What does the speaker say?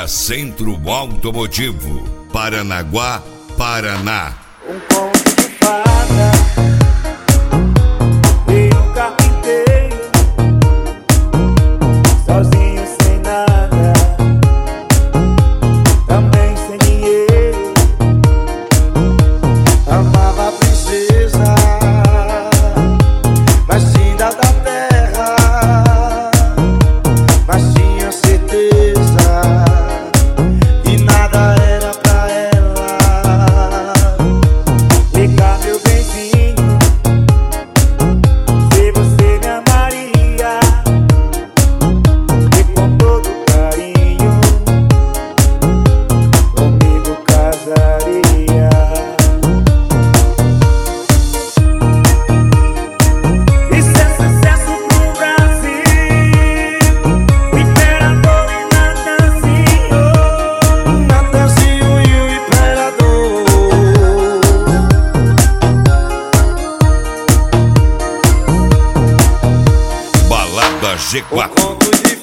Ótica Centro Automotivo, Paranaguá, Paraná. Um conto de fada e um carpinteiro, sozinho sem nada, também sem dinheiro. Amava a princesa mais linda da terra, mas tinha certeza que nada era pra ela. Liga, meu benzinho, se você me amaria, e com todo carinho comigo casaria. Isso é sucesso pro Brasil, o imperador e Natanzinho, Natanzinho e o imperador. Balada Um G4. conto de